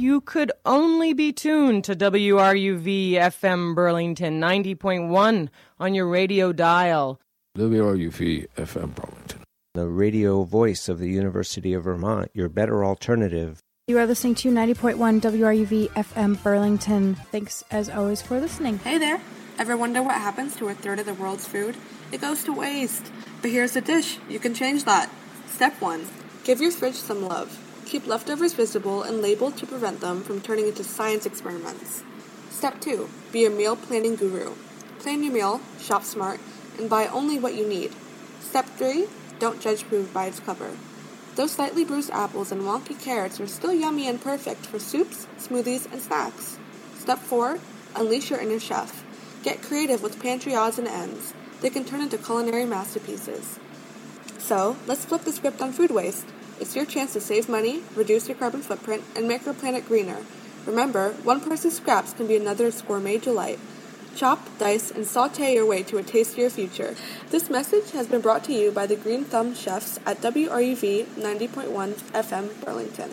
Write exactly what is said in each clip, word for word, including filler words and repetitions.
you could only be tuned to W R U V F M Burlington ninety point one on your radio dial. W R U V F M Burlington, the radio voice of the University of Vermont, your better alternative. You are listening to ninety point one W R U V F M Burlington. Thanks, as always, for listening. Hey there. Ever wonder what happens to a third of the world's food? It goes to waste. But here's a dish. You can change that. Step one. Give your fridge some love. Keep leftovers visible and labeled to prevent them from turning into science experiments. Step two. Be a meal planning guru. Plan your meal, shop smart, and buy only what you need. Step three. Don't judge food by its cover. Those slightly bruised apples and wonky carrots are still yummy and perfect for soups, smoothies, and snacks. Step four. Unleash your inner chef. Get creative with pantry odds and ends. They can turn into culinary masterpieces. So, let's flip the script on food waste. It's your chance to save money, reduce your carbon footprint, and make our planet greener. Remember, one person's scraps can be another's gourmet delight. Chop, dice, and saute your way to a tastier future. This message has been brought to you by the Green Thumb Chefs at W R U V ninety point one F M Burlington.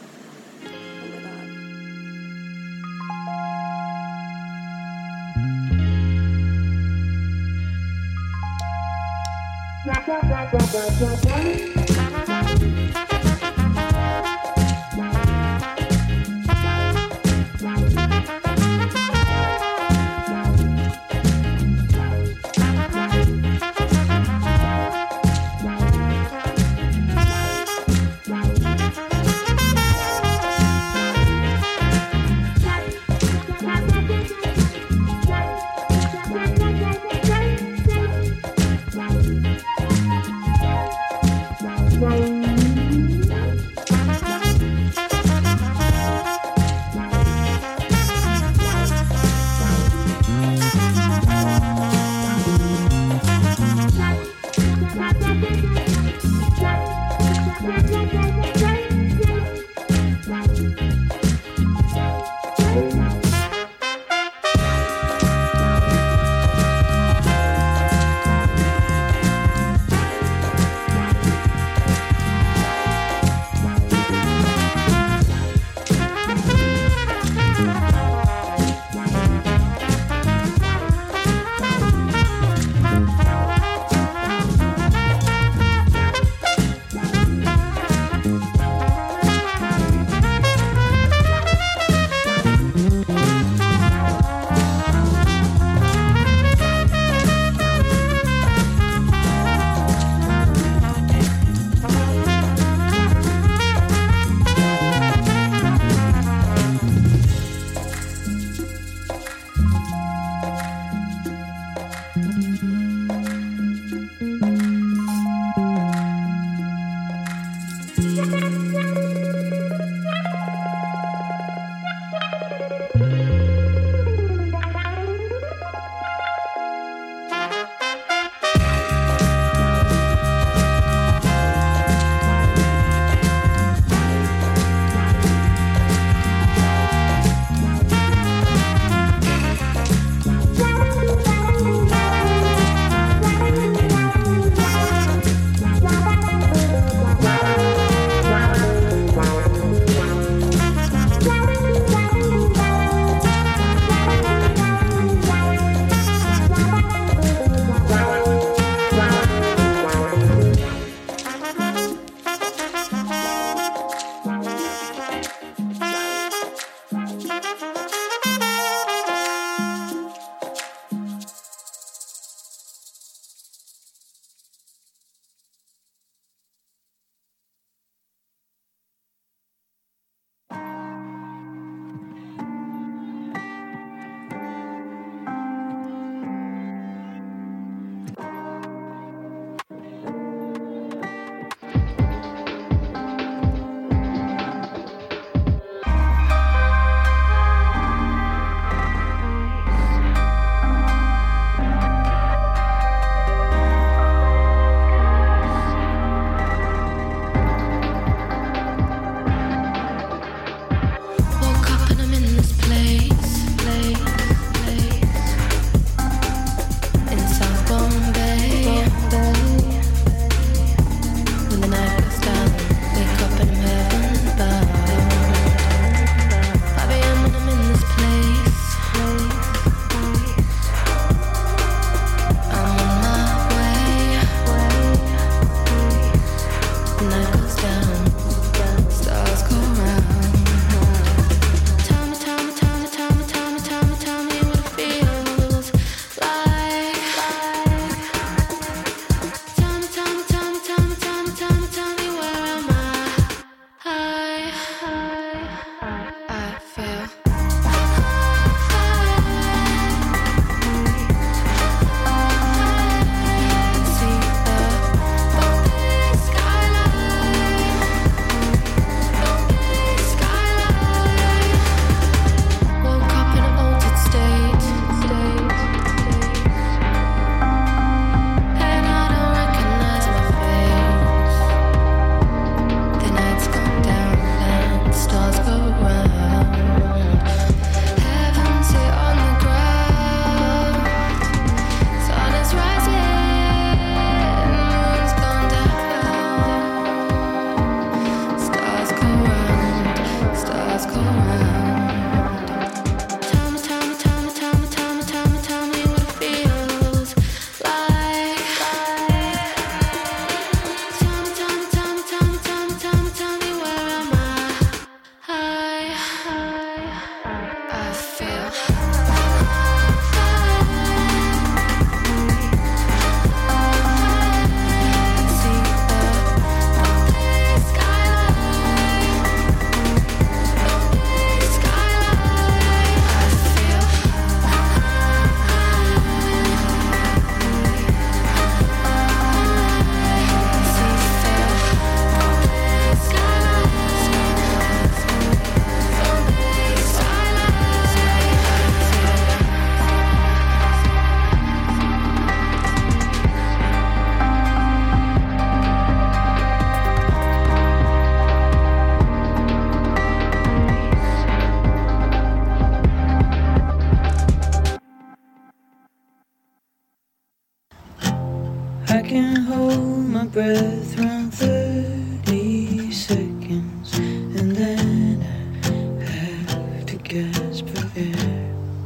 breath around thirty seconds, and then I have to gasp for air.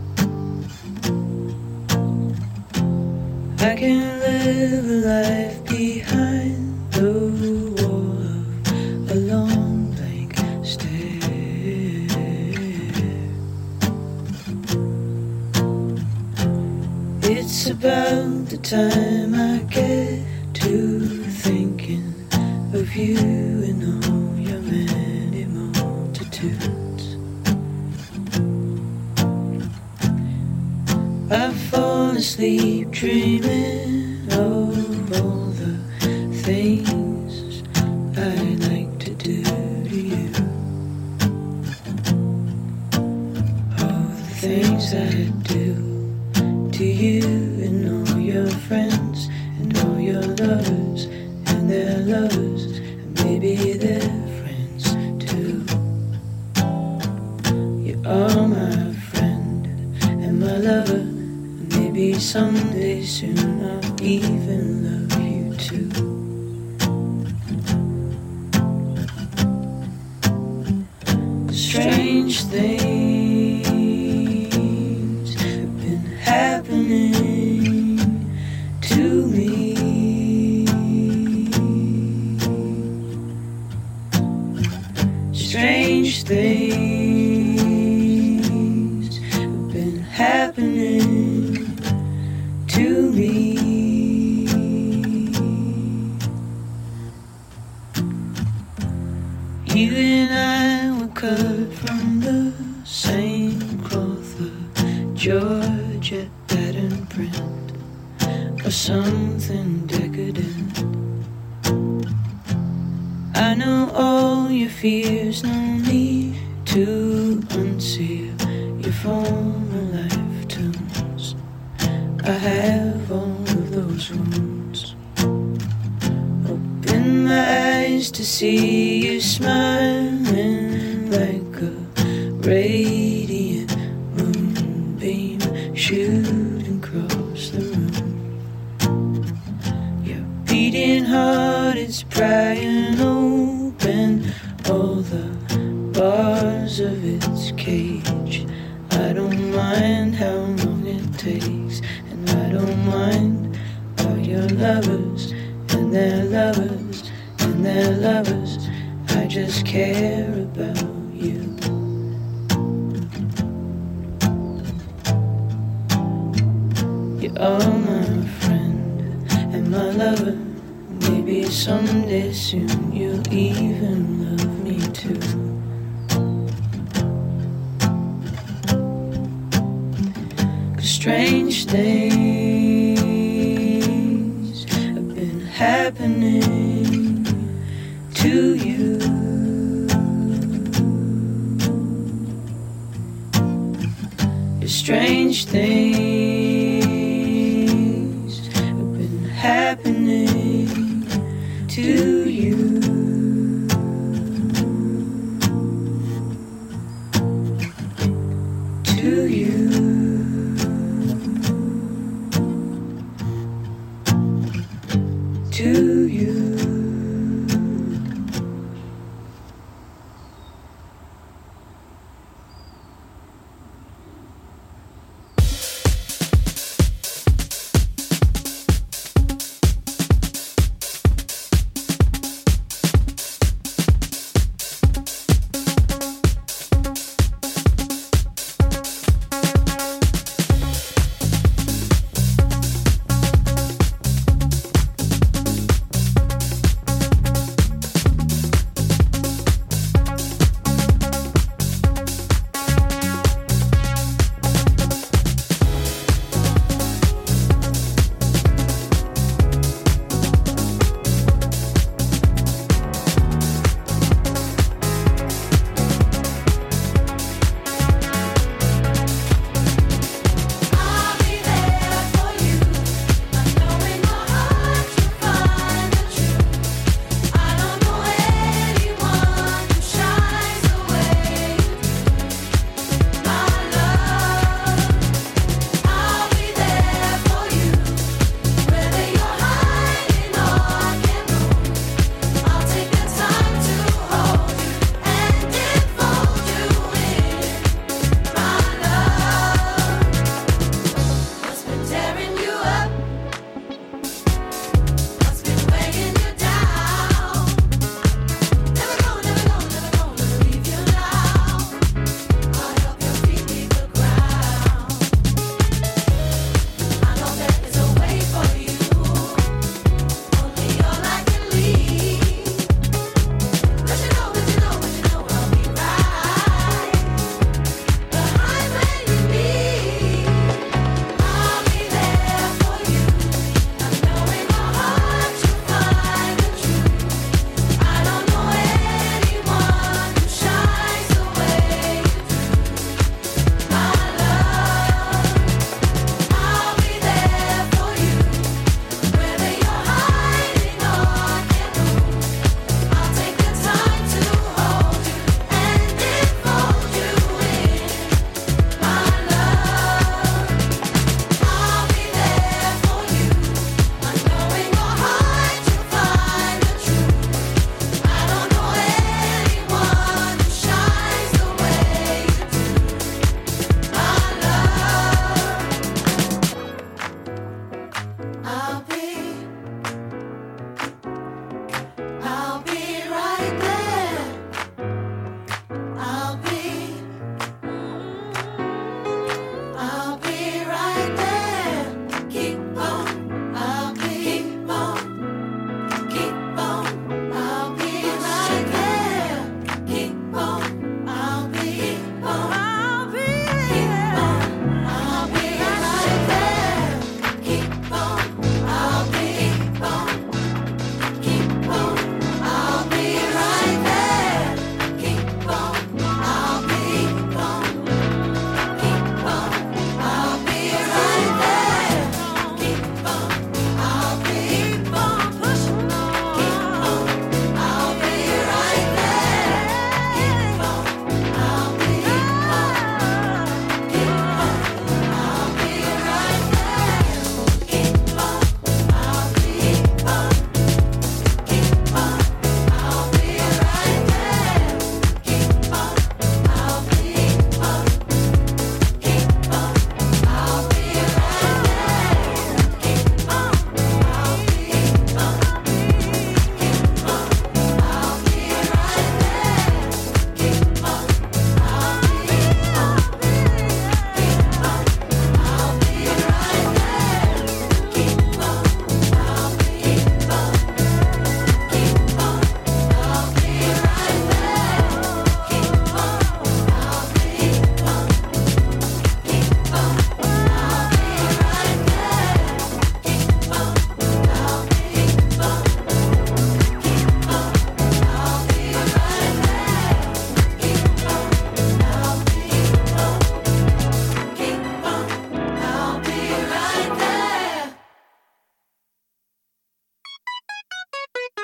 I can live a life behind the wall of a long blank stare. It's about the time I get to thinking of you and all your many multitudes. I fall asleep dreaming of all the things I like to do to you. All the things I do to you and all your friends and all your lovers and their lovers and maybe their friends too. You are my friend and my lover, and maybe someday soon I'll even love you too. Strange things have been happening to me. Strange things have been happening to me. You and I were cut from the same cloth, a Georgette pattern print, or something decadent. I know all your fears, no need to unseal your former lifetimes. I have all of those wounds. Open my eyes to see you smiling like a radiant moonbeam shooting across the room. Your beating heart is prying open all the bars of its cage. I don't mind how long it takes, and I don't mind all your lovers and their lovers and their lovers. I just care about you. You are my friend and my lover. Maybe someday soon you'll even love me too. Cause strange things have been happening to you. Cause strange things have been happening to you. To you. To you.